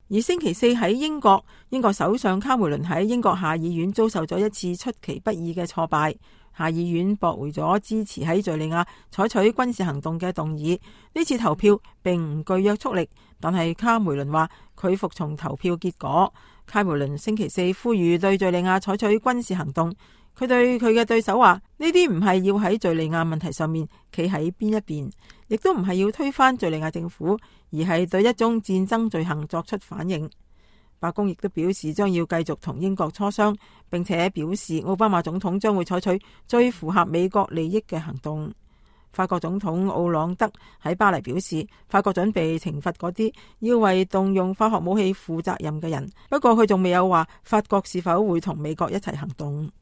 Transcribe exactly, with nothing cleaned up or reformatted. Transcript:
而星期四喺英國，英國首相卡梅倫喺英國下議院遭受咗一次出其不意嘅挫敗，下議院駁回咗支持喺敘利亞採取軍事行動嘅動議。呢次投票並唔具約束力，但係卡梅倫話佢服從投票結果。卡梅倫星期四呼籲對敘利亞採取軍事行動，佢對佢嘅對手話：呢啲唔係要喺敘利亞問題上面企喺邊一邊，亦都唔係要推翻敘利亞政府，而係對一宗戰爭罪行作出反應。白宮亦都表示將要繼續同英國磋商，並且表示奧巴馬總統將會採取最符合美國利益嘅行動。法國總統奧朗德喺巴黎表示，法國準備懲罰嗰啲要為動用化學武器負責任嘅人，不過佢仲未有話法國是否會同美國一齊行動。